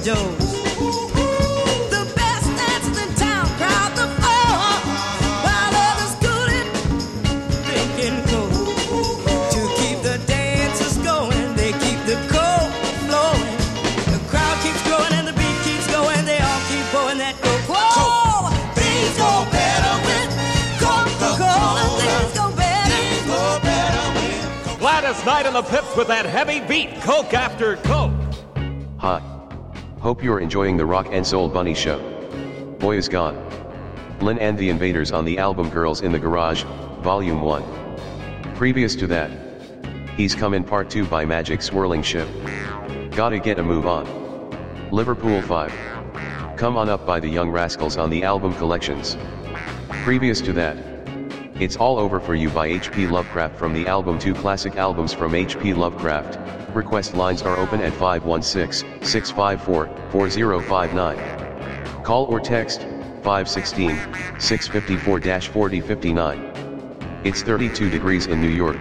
Joe's. The best dancers in town crowd the floor, while others cooling, drinking coke. To keep the dancers going, they keep the coke flowing. The crowd keeps growing and the beat keeps going. They all keep pouring that coke. Whoa! Things go better with Coca-Cola. Things go better. Gladys Knight and the Pips with that heavy beat, Coke after Coke. Hi. Hope you're enjoying the Rock and Soul Bunny Show. Boy is gone. Lynn and the Invaders on the album Girls in the Garage, Volume 1. Previous to that, He's Come in Part 2 by Magic Swirling Ship. Gotta Get a Move On. Liverpool 5. Come On Up by the Young Rascals on the album Collections. Previous to that, It's All Over for You by H.P. Lovecraft from the album 2 Classic Albums from H.P. Lovecraft. Request lines are open at 516-654-4059. Call or text 516-654-4059. It's 32 degrees in New York.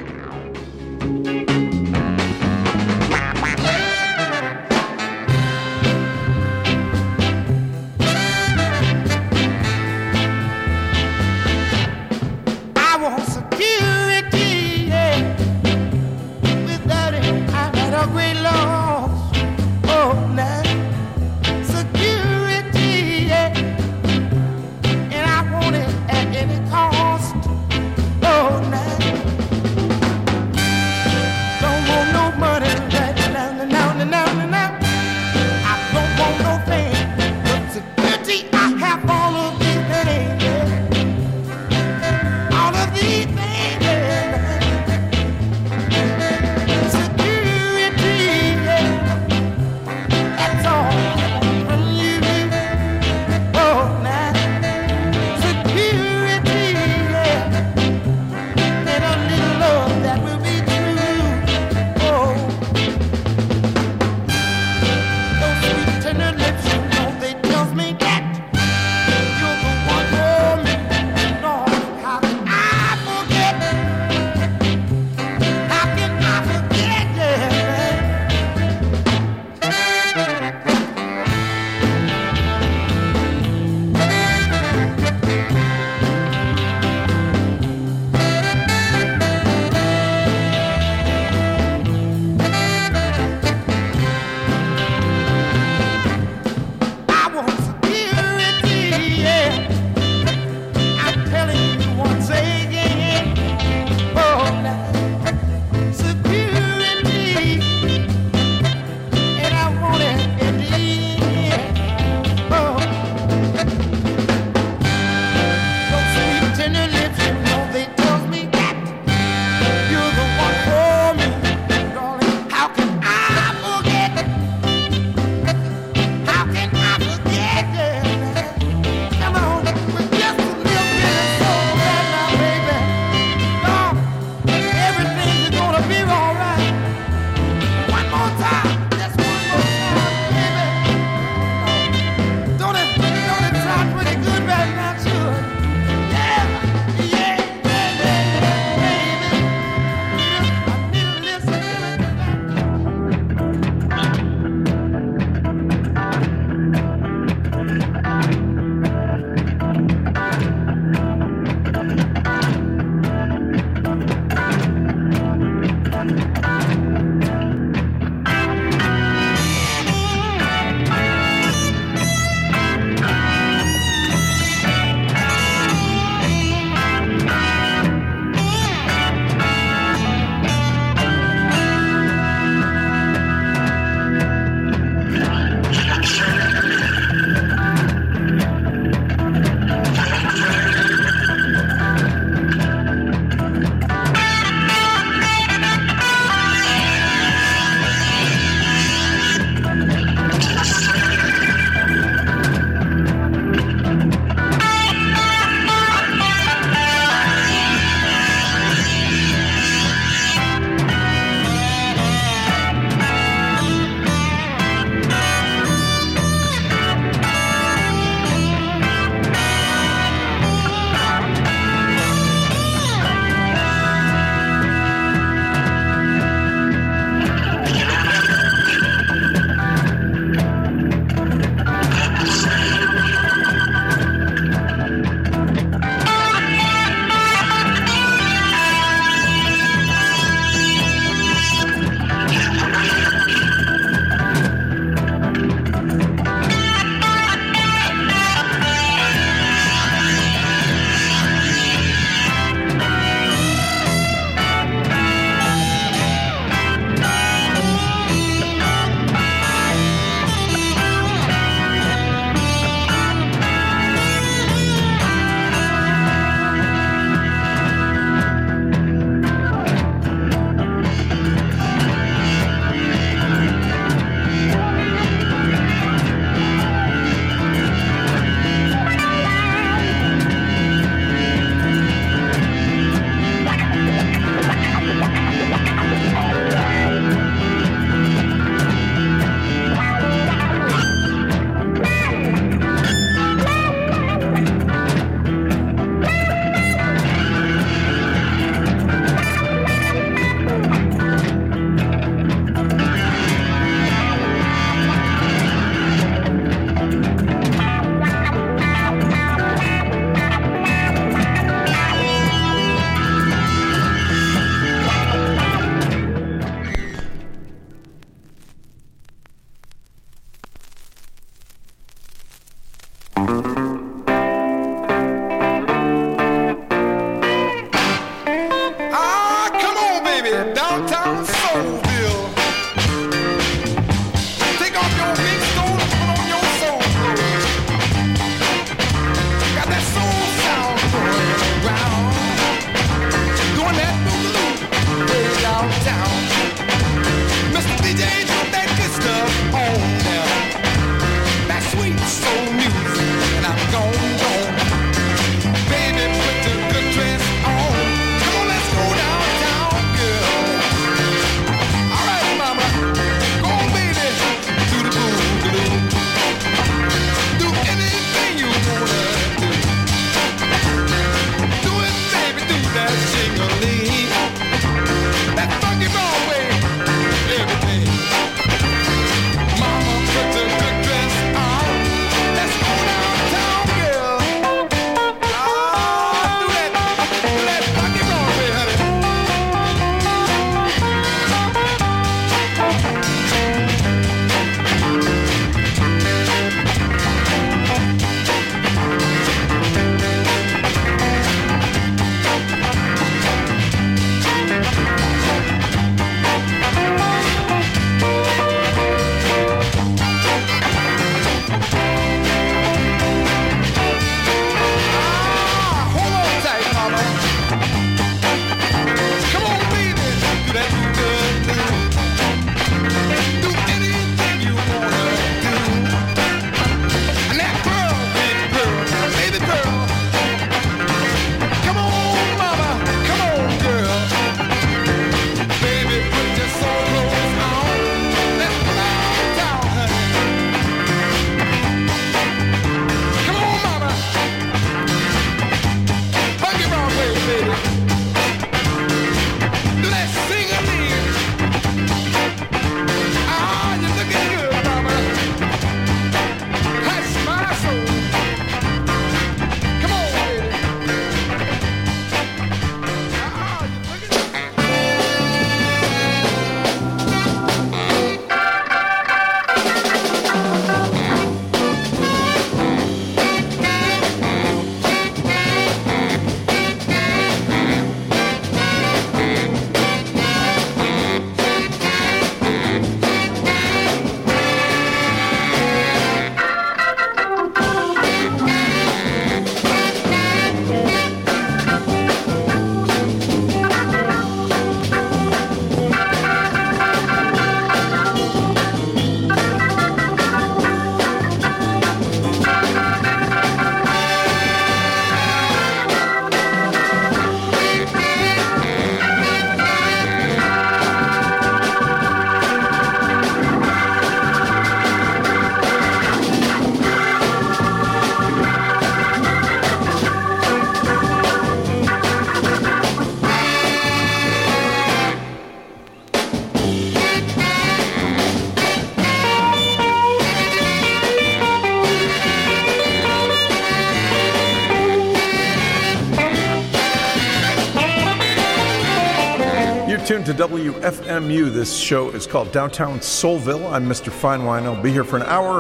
tuned to WFMU. This show is called Downtown Soulville. I'm Mr. Finewine. I'll be here for an hour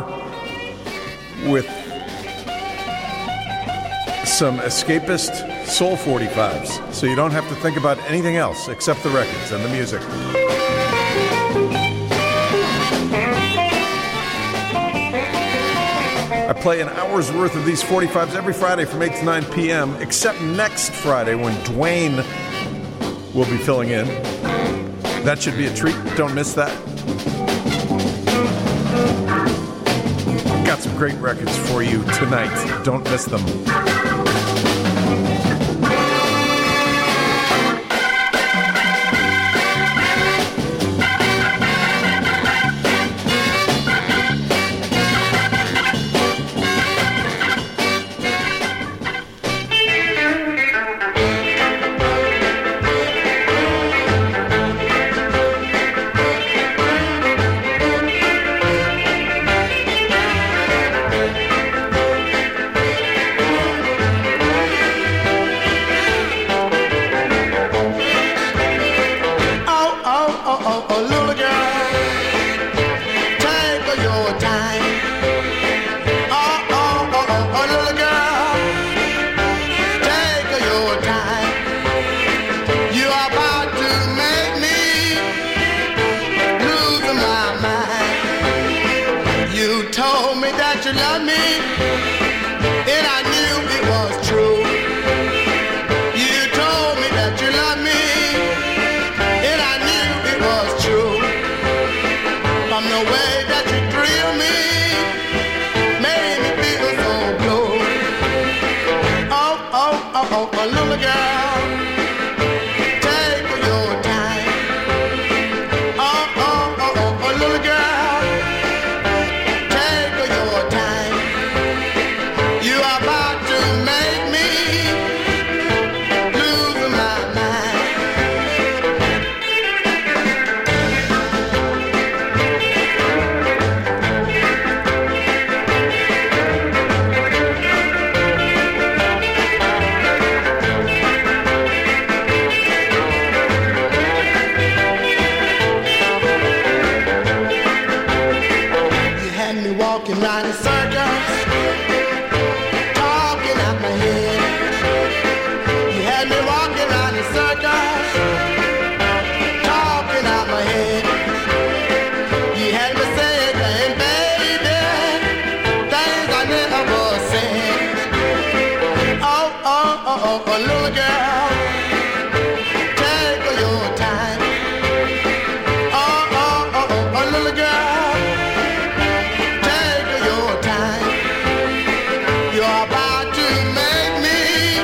with some escapist soul 45s, so you don't have to think about anything else except the records and the music. I play an hour's worth of these 45s every Friday from 8 to 9 p.m., except next Friday when Dwayne will be filling in. That should be a treat. Don't miss that. Got some great records for you tonight. Don't miss them. told me that you love me, and I knew it was true. You told me that you love me, and I knew it was true. From the way that you thrill me, made me feel so blue. Oh, oh, oh, oh, a little girl, take your time. Oh, oh, oh, oh, a little girl, take your time. You are about to make me lose my mind. You had me walking round in circles, talking out my head. You had me walking round in circles, talking out my head. You had me saying, baby, things I never said. Oh, oh, oh, oh, a little girl, take your time. Oh, oh, oh, oh, a little girl, take your time. You're about to make me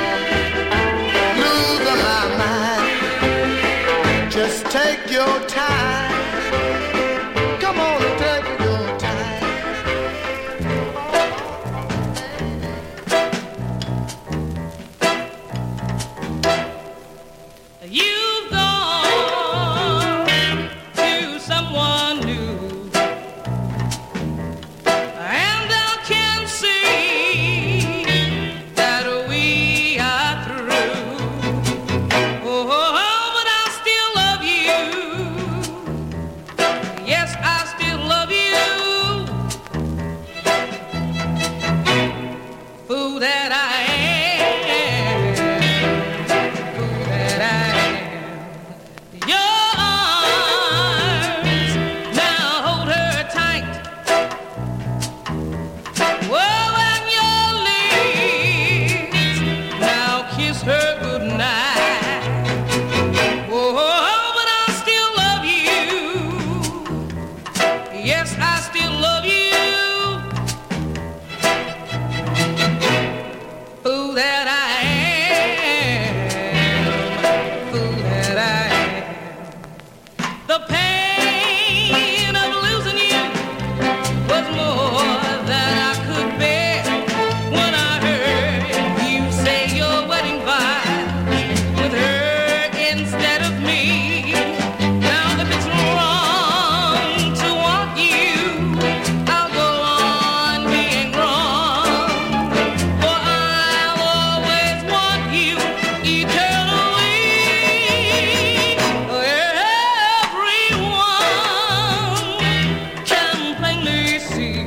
lose my mind. Just take your time. Come on and take your time. You've gone to someone new, and I can see that we are through. Oh, but I still love you. Yes, I still love you. Fool that I am. Fool that I am. Your arms, now hold her tight. Whoa, and your lips, now kiss her goodnight. Oh, but I still love you. Yes, I still love you. Fool that I am. Fool that I am. The pain of losing you was more than I could bear when I heard you say your wedding vows with her instead of me. Now if it's wrong to want you, I'll go on being wrong. For I'll always want you eternally. Everyone can plainly see.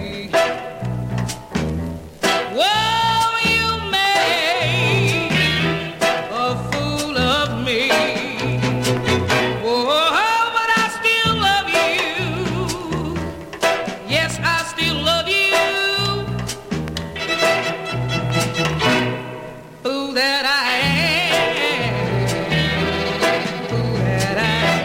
Whoa, you made a fool of me. Whoa, but I still love you. Yes, I still love you. Fool that I am. Fool that I am.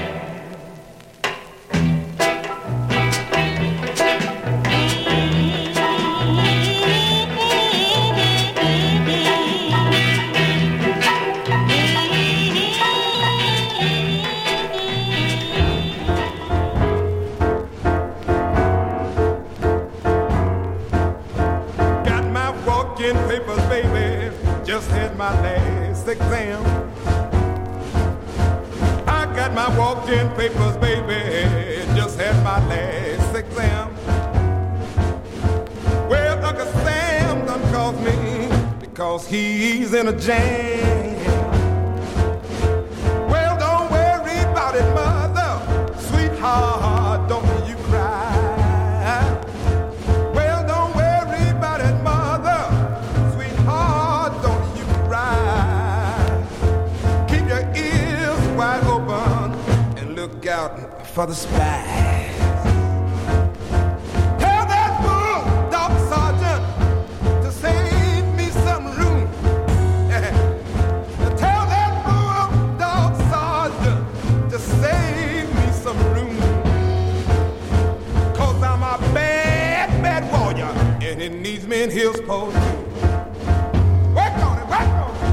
Got my walk-in papers, baby. Just had my last exam. I got my walk-in papers, baby. Just had my last exam. Well, Uncle Sam done called me because he's in a jam. Well, don't worry about it, mother. Sweetheart, don't you cry. Well, don't worry about it, mother. Sweetheart, don't you cry. Keep your ears wide open and look out for the spies. Tell that bull me in heels supposed to. Work on it, work on it.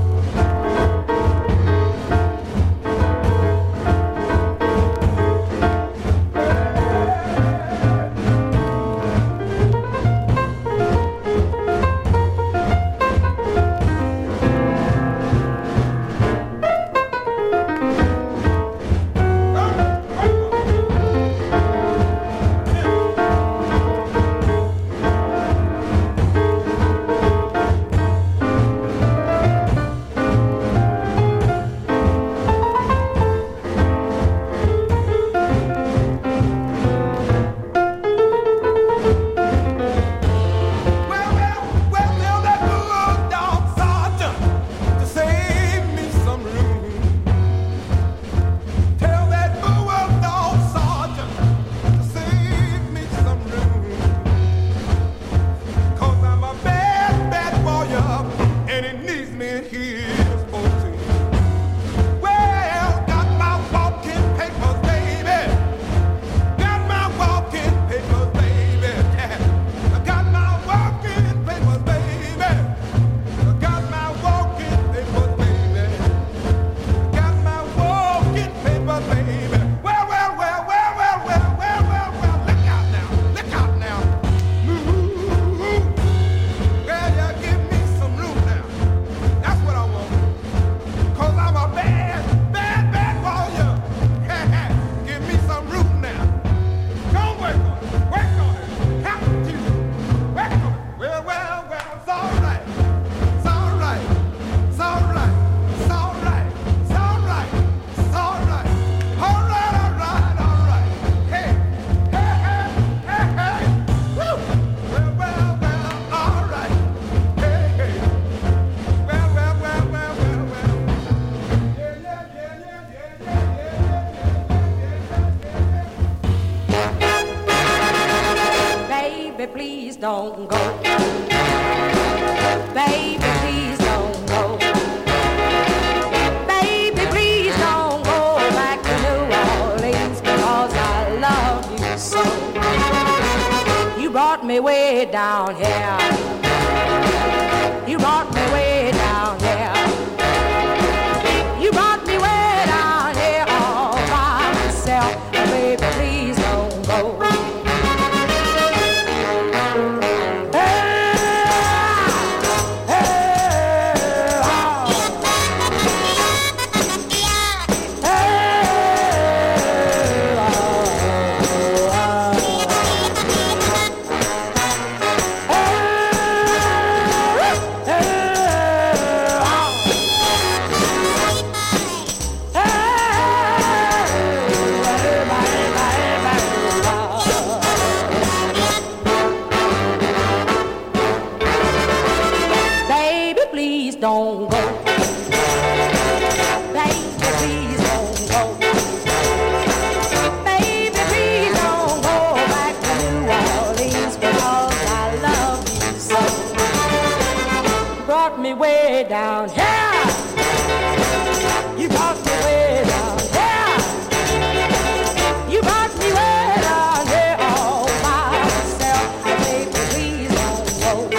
Don't go. Baby, please don't go. Baby, please don't go back to New Orleans because I love you so. You brought me way down here. You brought me way down here. You brought me way down here all by myself. Baby, please don't go. Don't go. Baby, please don't go. Baby, please don't go back to New Orleans because I love you so. You brought me way down here. You brought me way down here. You brought me way down here all by myself. Baby, please don't go.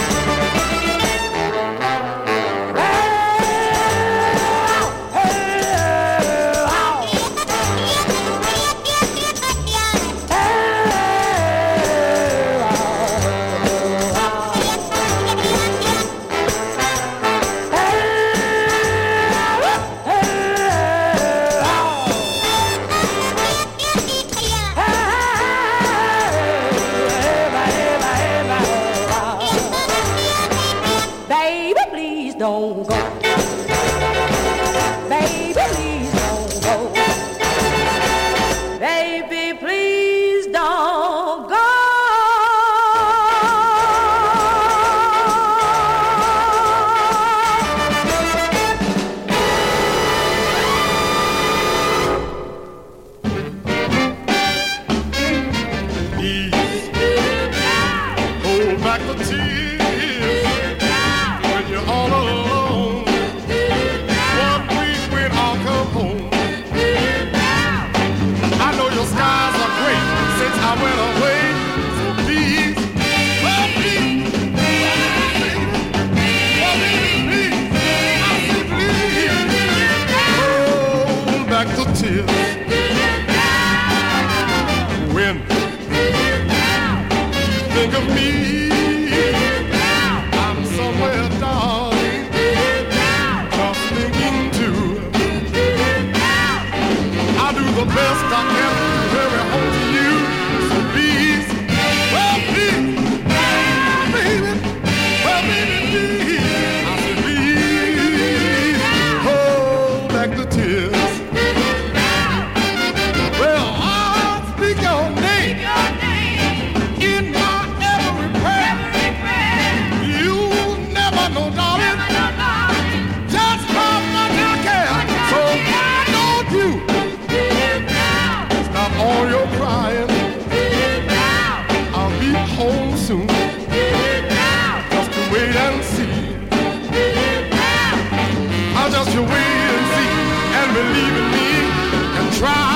Don't go. Baby, please don't go. Baby, please don't go. Hold back the tears when you're all alone. One week when I'll come home. I know your skies are great since I went away. So please, oh please. think of me. I'm somewhere, darling, just thinking too. I'll do the best I can to hurry home to you. So please, oh please, baby, oh baby, please. I said please, hold back the tears. Well, I'll speak your name in my every prayer. You never know, darling, just how much I care. So don't you stop all your crying. I'll be home soon. Just to wait and see. I'll just wait and see and believe in me and try.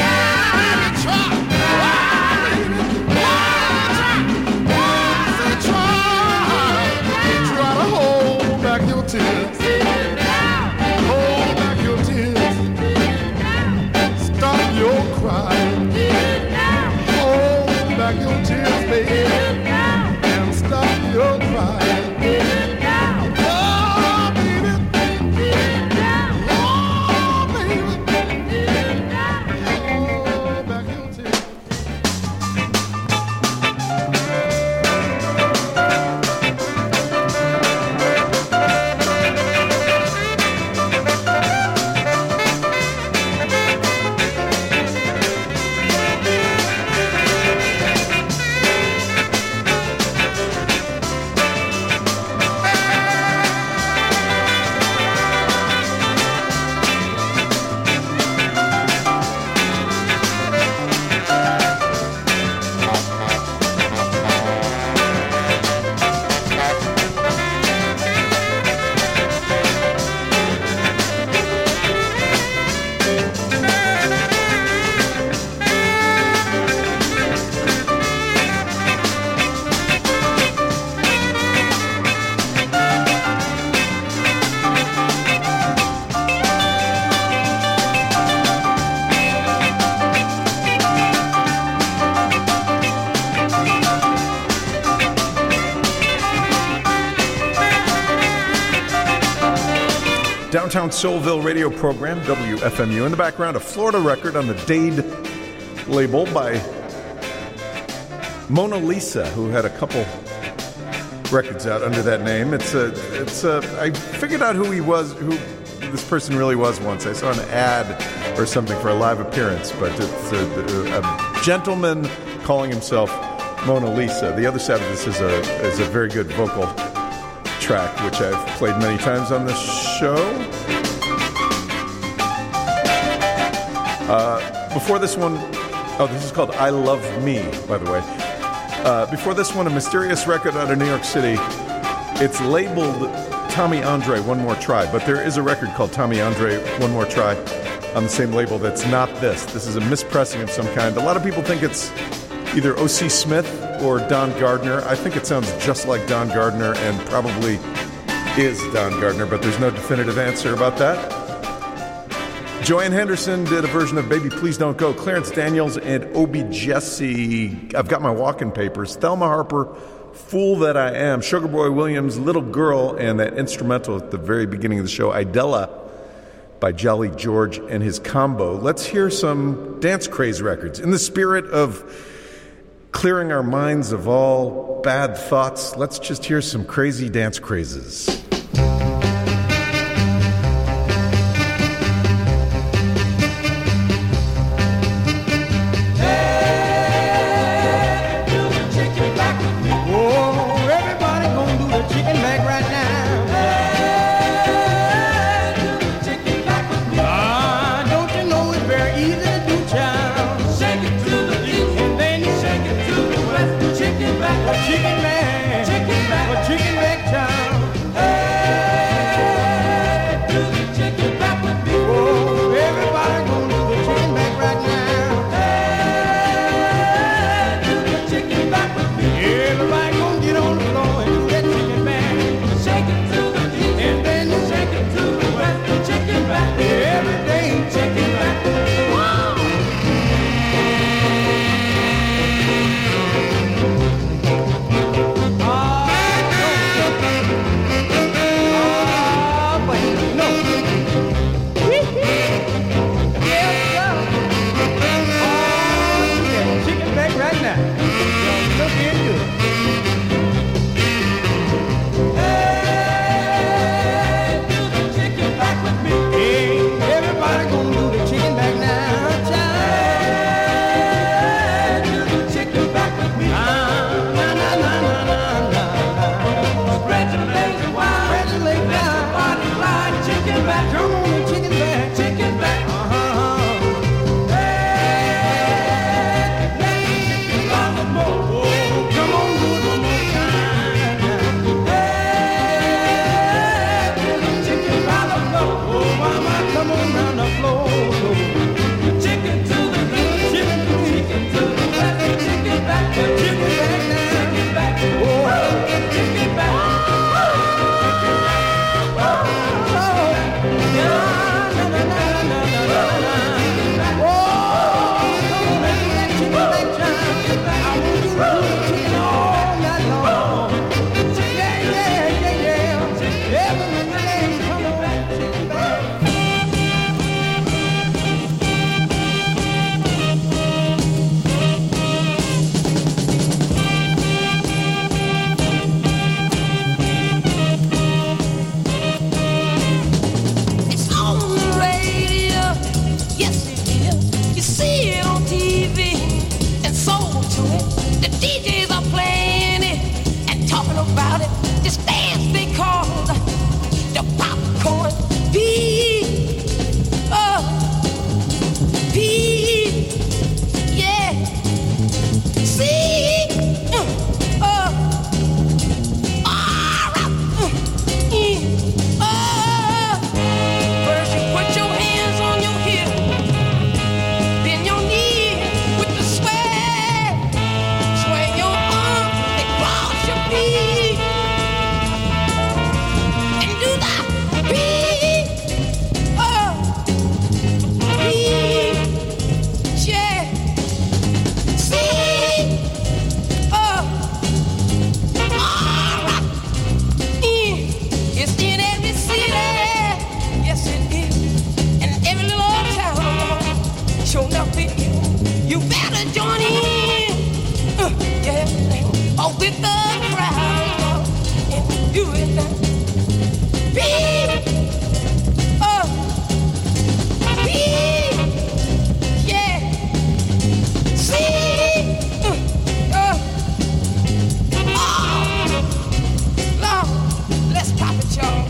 Tears. Hold back your tears. Stop your crying. Hold back your tears, baby, and stop your crying. Oh, baby. Oh, baby. Hold back your tears. Downtown Soulville radio program, WFMU. In the background, a Florida record on the Dade label by Mona Lisa, who had a couple records out under that name. I figured out who this person really was once. I saw an ad or something for a live appearance, but it's a gentleman calling himself Mona Lisa. The other side of this is a very good vocal track, which I've played many times on the show. Before this one, this is called I Love Me, by the way. Before this one, a mysterious record out of New York City. It's labeled Tommy Andre, One More Try, but there is a record called Tommy Andre, One More Try on the same label that's not this. This is a mispressing of some kind. A lot of people think it's either O.C. Smith or Don Gardner. I think it sounds just like Don Gardner and probably is Don Gardner, but there's no definitive answer about that. Joanne Henderson did a version of Baby Please Don't Go. Clarence Daniels and Obie Jesse, I've Got My Walking Papers. Thelma Harper, Fool That I Am. Sugar Boy Williams, Little Girl, and that instrumental at the very beginning of the show, Idella, by Jolly George and his combo. Let's hear some dance craze records. In the spirit of clearing our minds of all bad thoughts, let's just hear some crazy dance crazes. Chicken back town. with the crowd. And do it now. Beat. Oh. Beat. Yeah. See. Oh. Lord, let's pop it, y'all.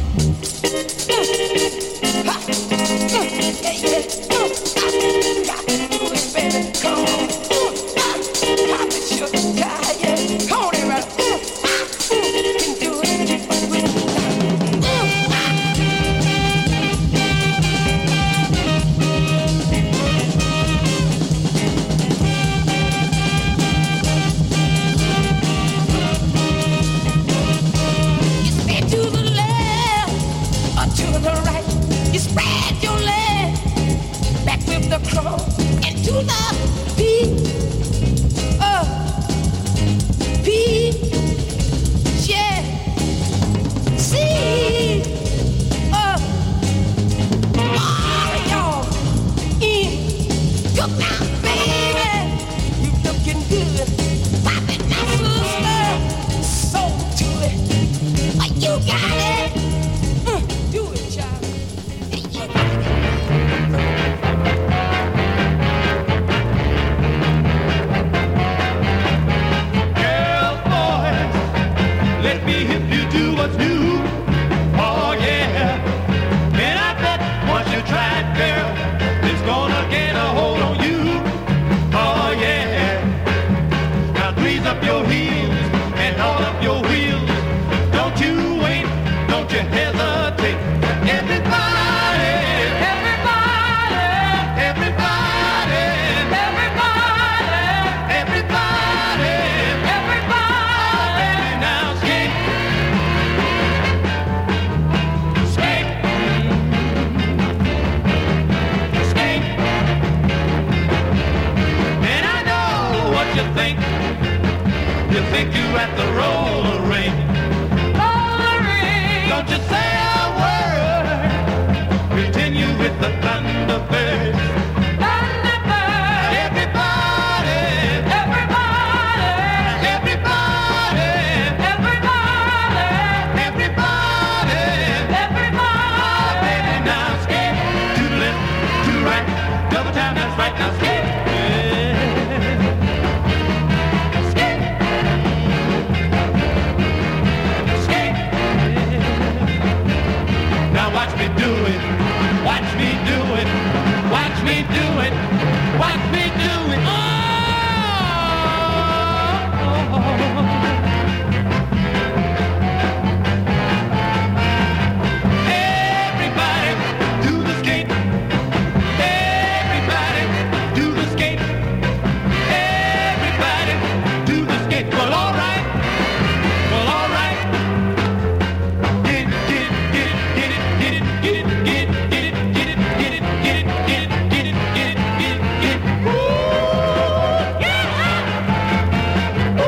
Ha. Yeah, yeah. Got to do it, baby. Come on. Pop it, sugar. Yeah. Come on, everybody. Can do it. You step to the left or to the right. You spread your leg back with the crow into the beat. Oh, beat. Yeah. See. Oh, Mario. In. Good now, baby. You looking good. Pop it now, sister. So to it. Oh, you got it. Do it, child. You got it. Girl, boys, let me help you do what's new. Oh, yeah. And I bet once you try it, girl, it's gonna get a hold on you. Oh, yeah. Now grease up your heels and hold up your wheels. Don't you wait, don't you hesitate. Everybody, everybody, everybody, everybody, everybody, everybody. Now skate, skate, skate. And I know what you think. You think you're at the roller rink. Don't you say a word. Continue with the Thunderbirds. Thunderbirds. Everybody. Everybody. Everybody. Everybody. Everybody. Everybody. Baby, now skate to the left, to the right. Double time, that's right. Now skate. Skate. Skate. Now watch me do it, watch me do it, watch me do it, watch me do it. Oh! Everybody do the skate. Everybody do the skate. Everybody do the skate. Well, all right. Well, all right. Get it, get it, get it, get it, get it, get it, get it, get it, get it, get it, get it, get it, get it, get it, get it. Ooh, yeah. Ooh,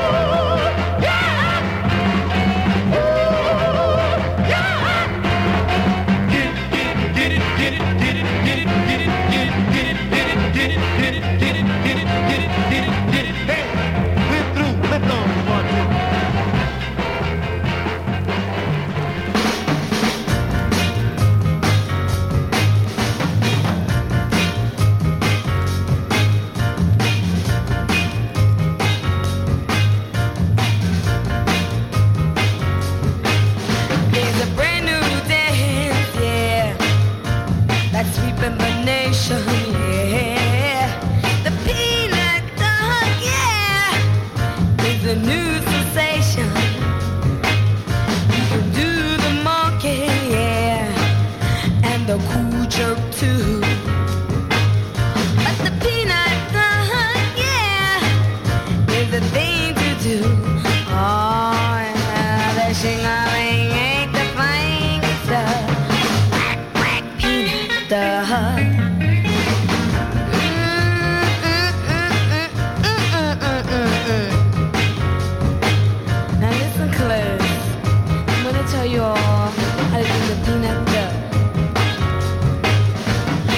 yeah. Ooh, yeah. Get it, get it, get it, get it, get it, get it, get it, get it, get it, get it, get it, get it, get it, get it, get it, get it. Hey, we're through. Let's go. 1, 2. There's a brand new dance, yeah, that's sweeping the nation, yeah. The peanut dog, yeah, is a new sensation. You can do the monkey, yeah, and the cool jerk too. But the peanut dog, yeah, is the thing to do. Oh, yeah, the shingling ain't the fine stuff. Quack, quack, peanut dog. Now listen close. I'm gonna tell you all how to do the peanut dog.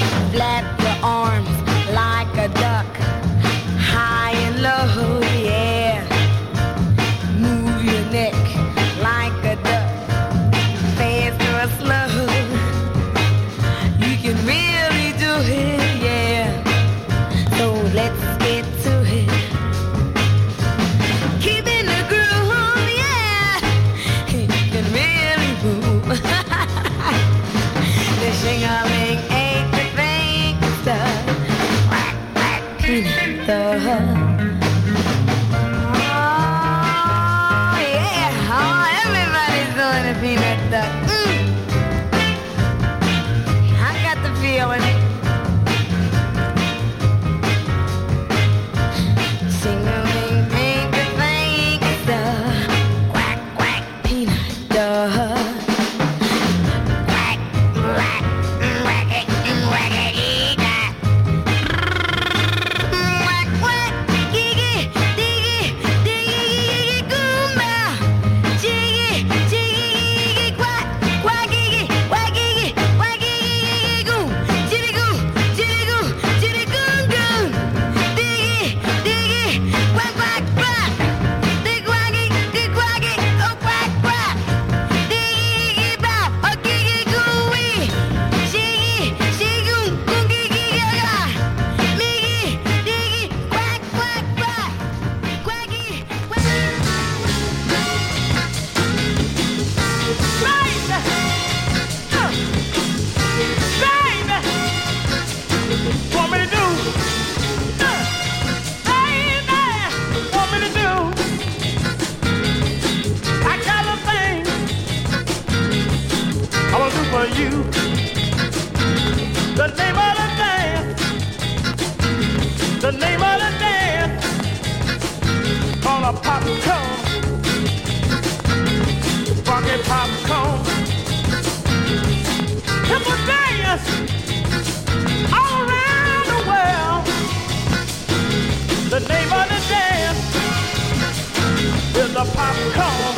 popcorn.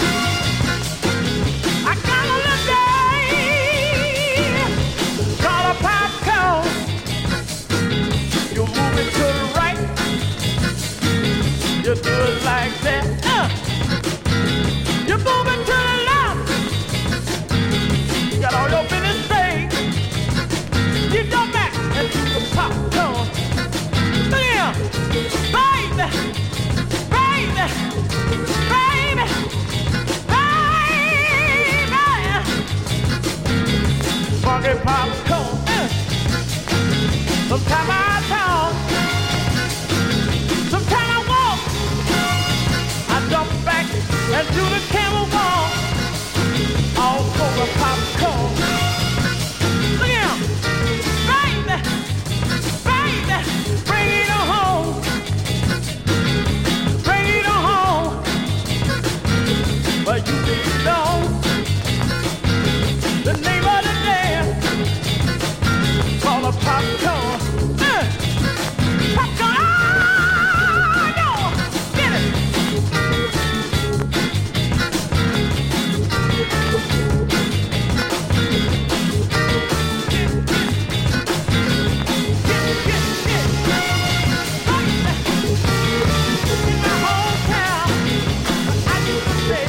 I got a little day called a popcorn. You move it to the right, you do it like that. You move it to the left, got all your business straight. You go back and do the popcorn. Bam, baby, baby, baby, baby. Funky popcorn. Sometimes I talk, sometimes I walk. I jump back and do the camel walk. All for the popcorn. Look out, baby, baby, bring it on home, bring it on home. But you didn't know the name of the dance called a popcorn. Popcorn, oh, no, get it. In my hometown, I used to say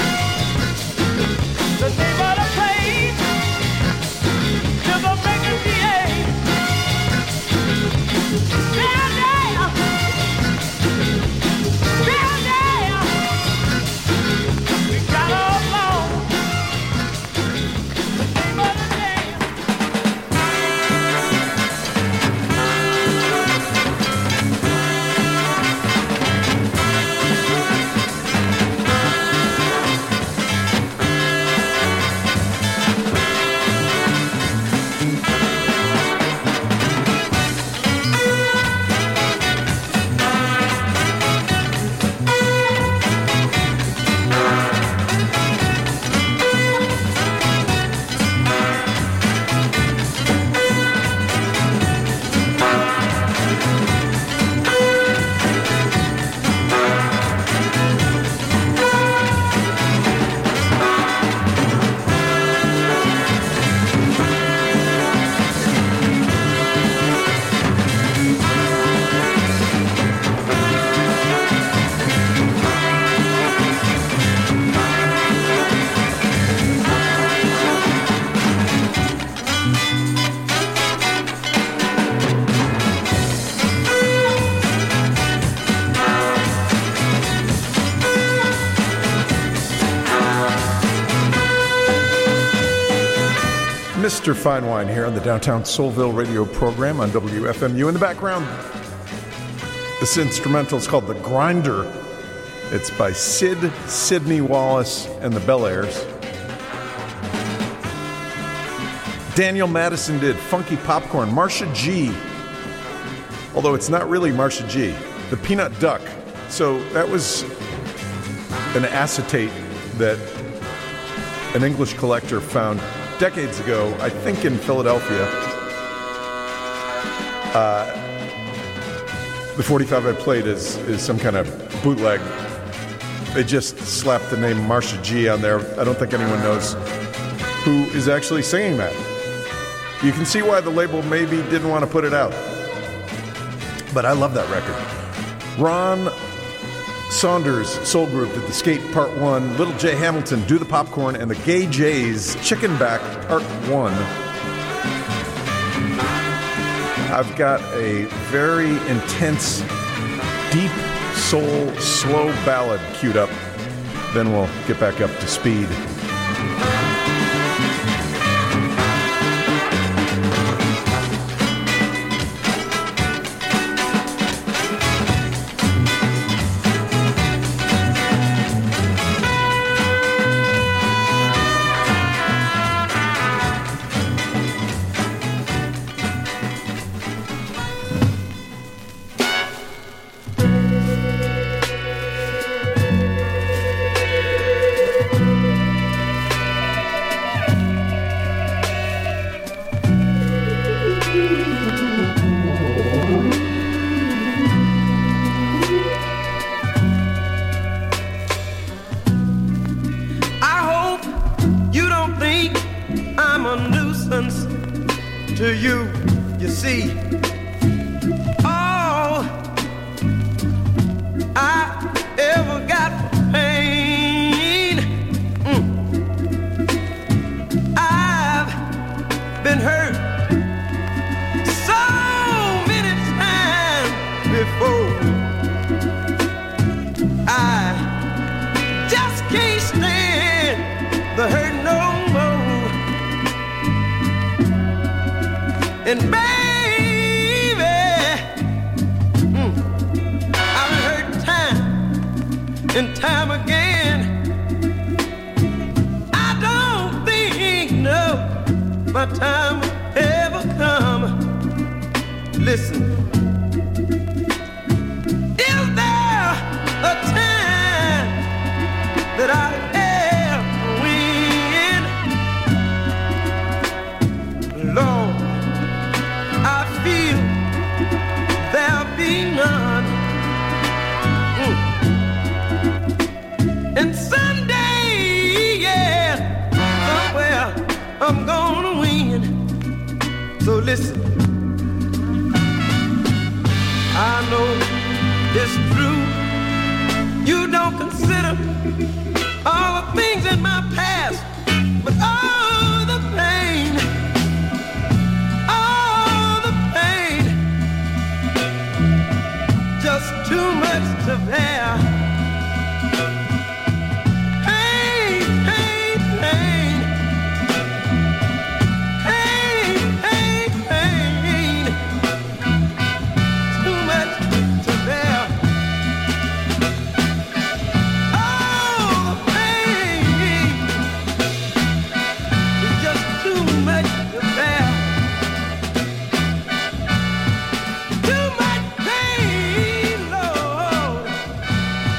the name of the place is a Macon, PA. Down there, we got along. The name of the dance. Mr. Fine Wine here on the Downtown Soulville radio program on WFMU. In the background, this instrumental is called The Grinder. It's by Sidney Wallace and the Bel Airs. Daniel Madison did Funky Popcorn. Marsha G, although it's not really Marsha G, The Peanut Duck. So that was an acetate that an English collector found decades ago, I think in Philadelphia. The 45 I played is some kind of bootleg. They just slapped the name Marsha G on there. I don't think anyone knows who is actually singing that. You can see why the label maybe didn't want to put it out. But I love that record. Ron Saunders Soul Group did The Skate Part 1, Little J Hamilton Do the Popcorn, and the Gay Jays Chicken Back Part 1. I've got a very intense, deep soul, slow ballad queued up. Then we'll get back up to speed. to you, you see, all I ever got for pain. I've been hurt so many times before. I just can't stand the hurt no more. And baby, I've hurt time and time again. I don't think, no, my time will ever come. Listen, is there a time that I ever win? Lord, I feel there'll be none. And someday, yeah, somewhere I'm gonna win. So listen, I know it's true. You don't consider all the things in my past, but all the pain, just too much to bear. Pain, pain, pain. Pain, pain, pain. Too much to bear. Oh, the pain is just too much to bear. Too much pain, Lord.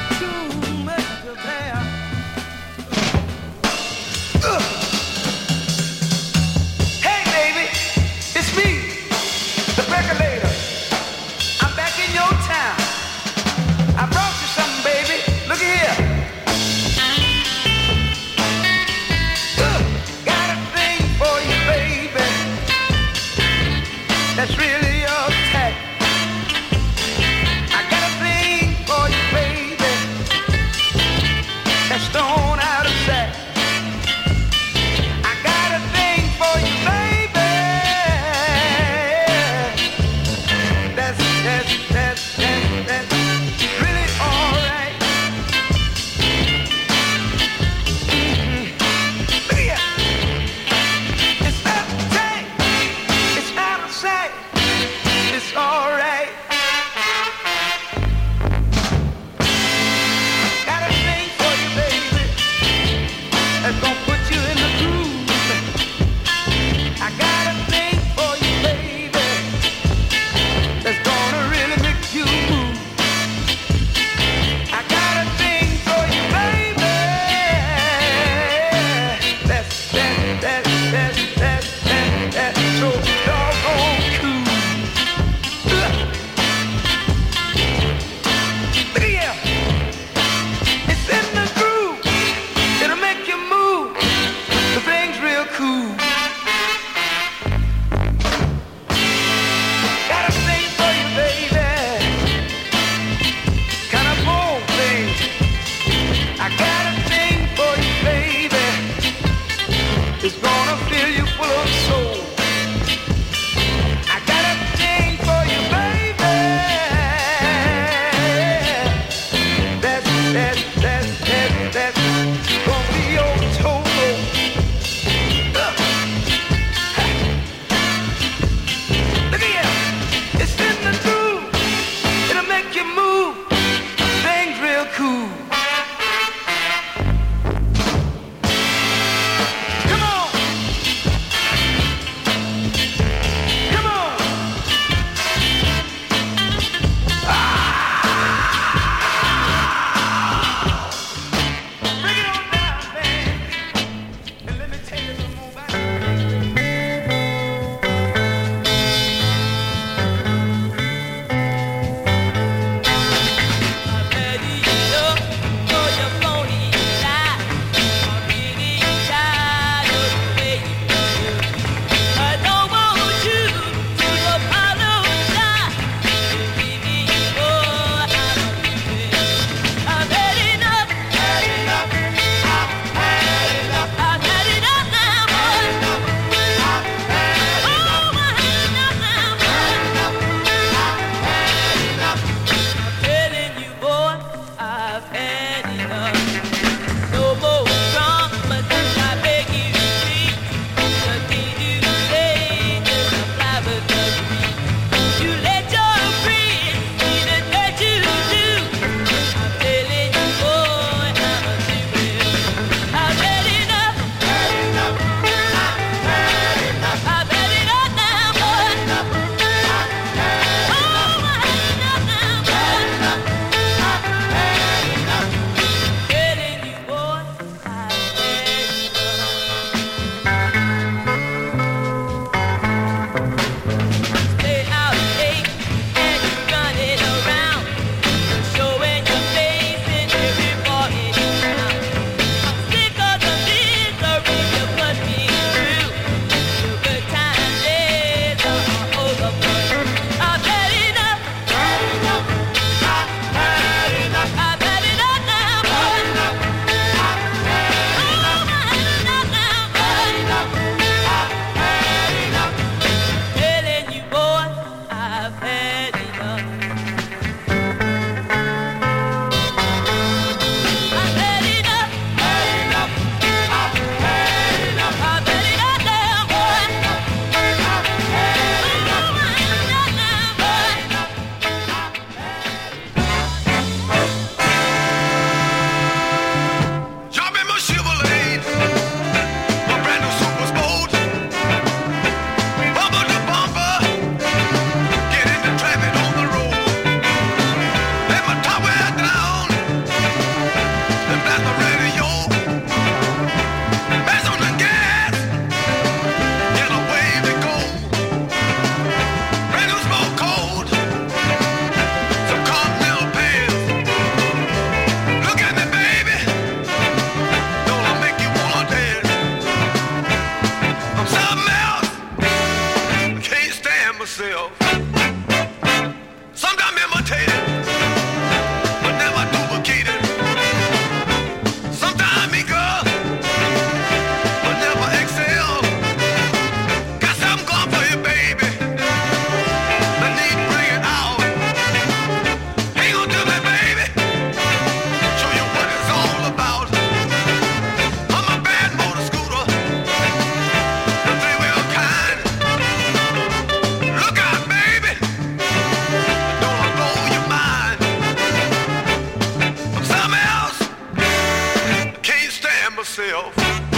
myself.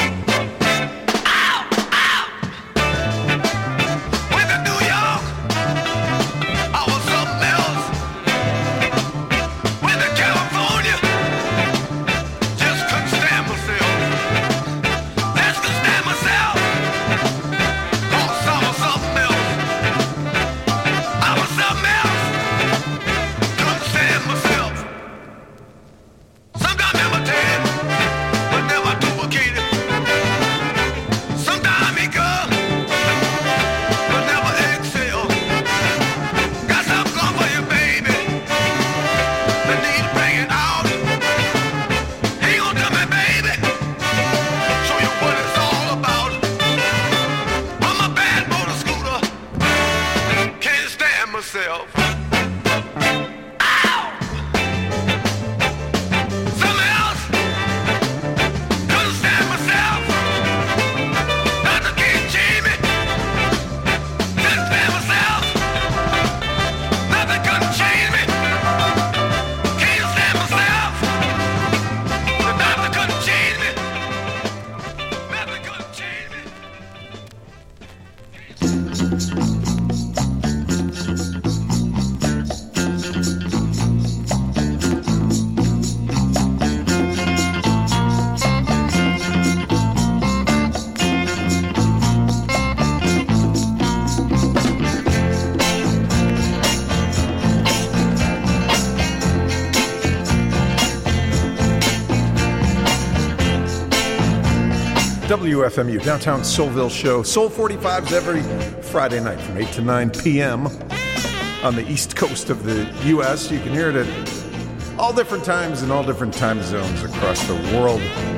WFMU, Downtown Soulville Show. Soul 45s every Friday night from 8 to 9 p.m. on the East Coast of the U.S. You can hear it at all different times in all different time zones across the world.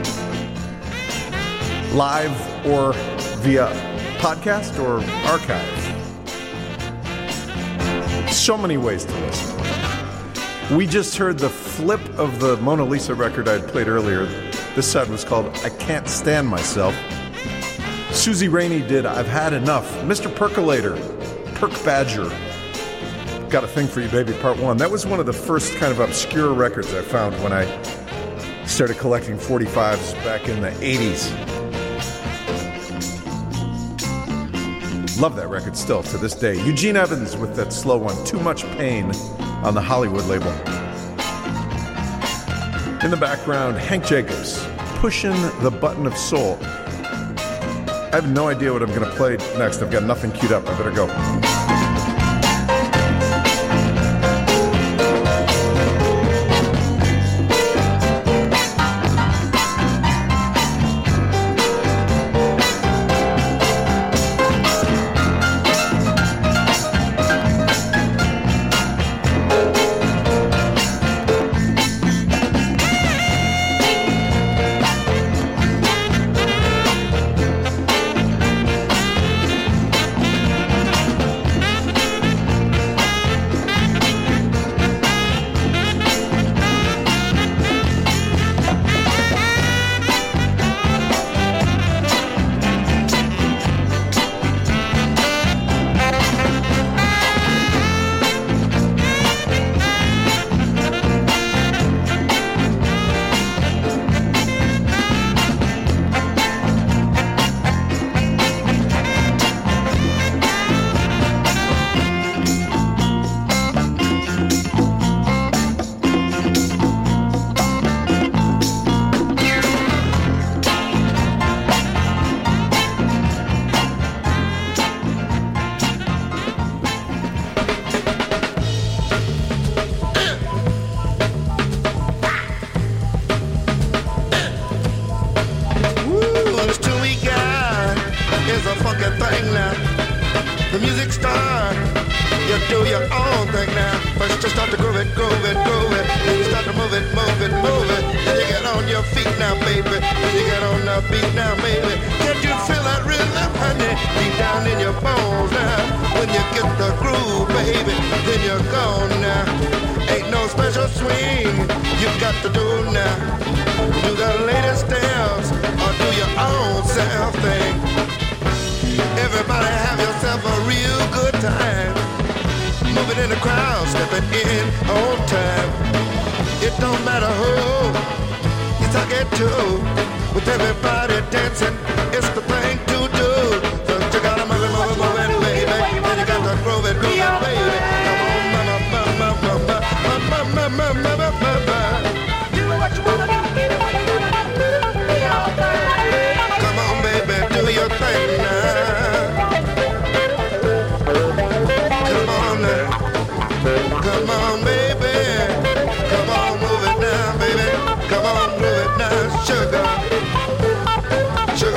Live or via podcast or archive. So many ways to listen. We just heard the flip of the Mona Lisa record I had played earlier. This side was called I Can't Stand Myself. Susie Rainey did I've Had Enough. Mr. Percolator, Perk Badger, Got a Thing for You Baby Part 1. That was one of the first kind of obscure records I found when I started collecting 45s back in the 80s. Love that record still to this day. Eugene Evans with that slow one, Too Much Pain, on the Hollywood label. In the background, Hank Jacobs, Pushing the Button of Soul. I have no idea what I'm going to play next. I've got nothing queued up. I better go. Whatever dancing is the thing to do. So you gotta move it, move it, move it, baby. And you got to groove it, baby. Come on, mama, mama, mama, mama, mama, mama, mama. Do what you wanna do, get it what you wanna do. Come on, baby, do your thing now. Come on now. Come on, baby. Come on, move it now, baby. Come on, move it now, sugar. Sugar.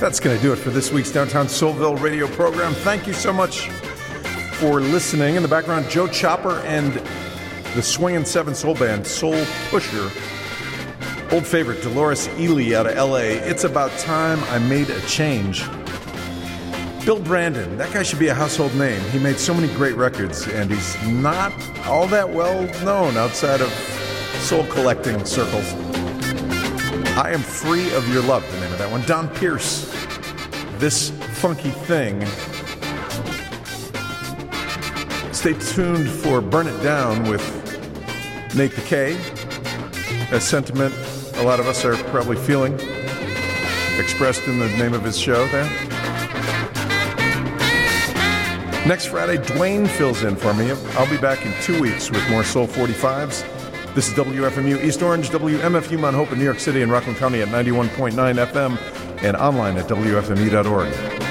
That's going to do it for this week's Downtown Soulville radio program. Thank you so much for listening. In the background, Joe Chopper and the Swingin' Seven Soul Band, Soul Pusher. Old favorite, Dolores Ely out of L.A., It's About Time I Made a Change. Bill Brandon, that guy should be a household name. He made so many great records, and he's not all that well known outside of soul collecting circles. I Am Free of Your Love, the name of that one. Don Pierce, This Funky Thing. Stay tuned for Burn It Down with Nate Decay, a sentiment a lot of us are probably feeling, expressed in the name of his show there. Next Friday, Dwayne fills in for me. I'll be back in 2 weeks with more Soul 45s. This is WFMU East Orange, WMFU Mount Hope in New York City and Rockland County at 91.9 FM and online at WFMU.org.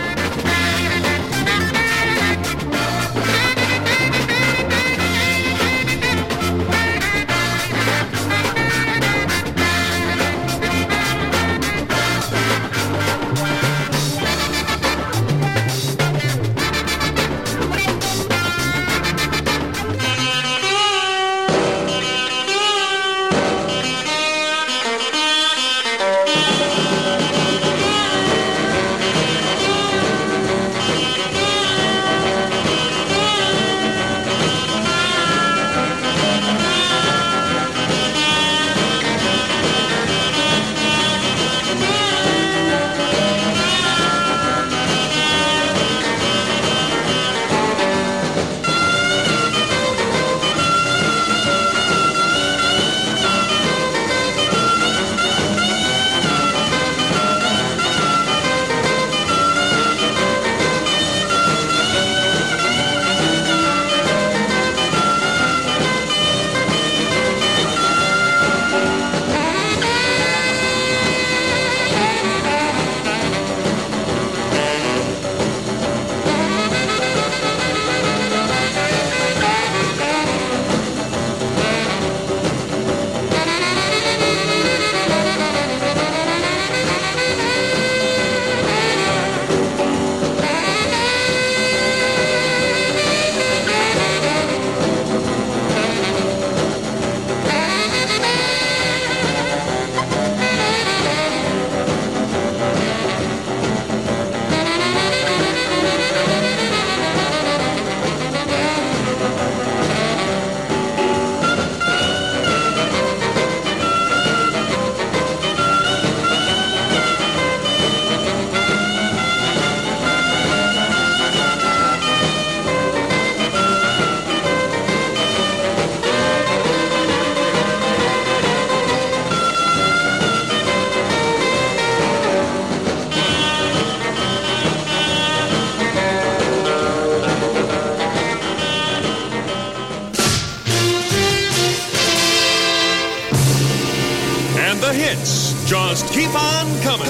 Just keep on coming.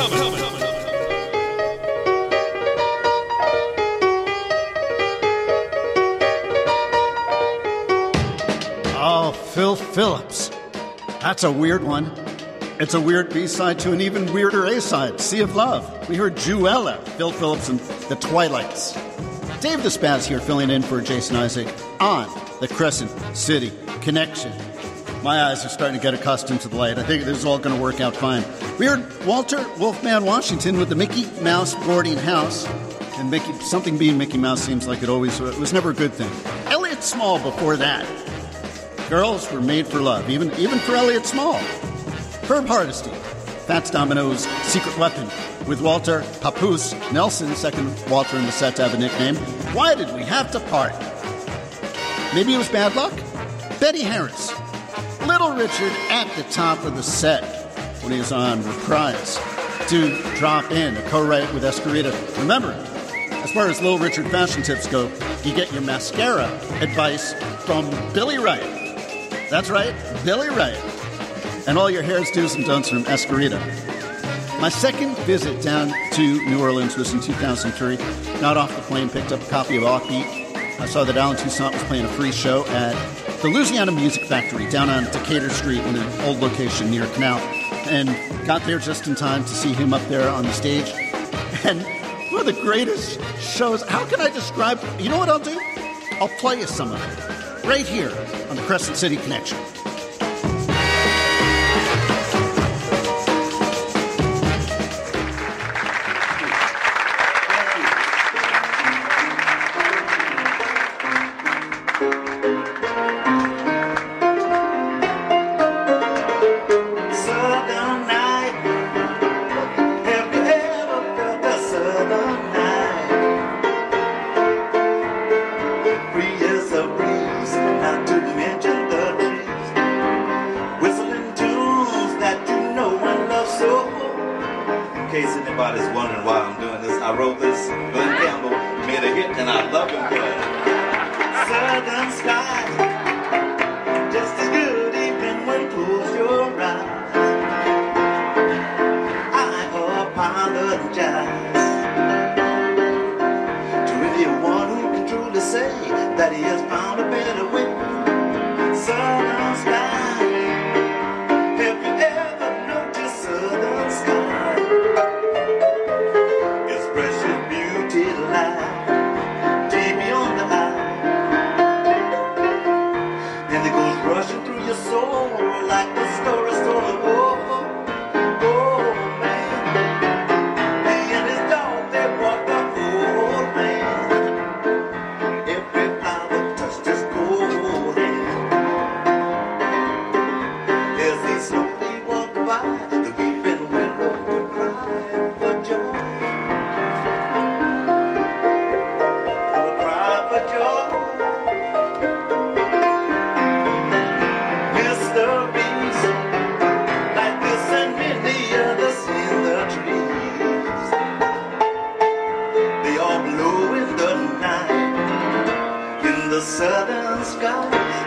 Oh, Phil Phillips. That's a weird one. It's a weird B-side to an even weirder A-side, Sea of Love. We heard Jewella, Phil Phillips and the Twilights. Dave Despaz here filling in for Jason Isaac on the Crescent City Connection. My eyes are starting to get accustomed to the light. I think this is all going to work out fine. We heard Walter Wolfman Washington with the Mickey Mouse Boarding House. And something being Mickey Mouse seems like it was never a good thing. Elliott Small before that. Girls were made for love, even for Elliott Small. Herb Hardesty, Fats Domino's Secret Weapon, with Walter Papoose Nelson, second Walter in the set to have a nickname. Why did we have to part? Maybe it was bad luck? Betty Harris, Little Richard at the top of the set when he was on Reprise to drop in, a co-write with Escarita. Remember, as far as Little Richard fashion tips go, you get your mascara advice from Billy Wright. That's right, Billy Wright. And all your hair's do's and don'ts from Escarita. My second visit down to New Orleans was in 2003. Got off the plane, picked up a copy of Offbeat. I saw that Alan Toussaint was playing a free show at the Louisiana Music Factory down on Decatur Street in an old location near Canal. And got there just in time to see him up there on the stage. And one of the greatest shows. How can I describe? You know what I'll do? I'll play you some of it right here on the Crescent City Connection. Anybody's wondering why I'm doing this, I wrote this. Glenn Campbell made a hit, and I love him for it. Southern sky, just as good even when close your eyes. I apologize to anyone who can truly say that he has found a better way. Southern sky. Southern skies.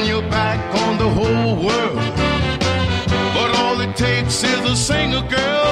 Girl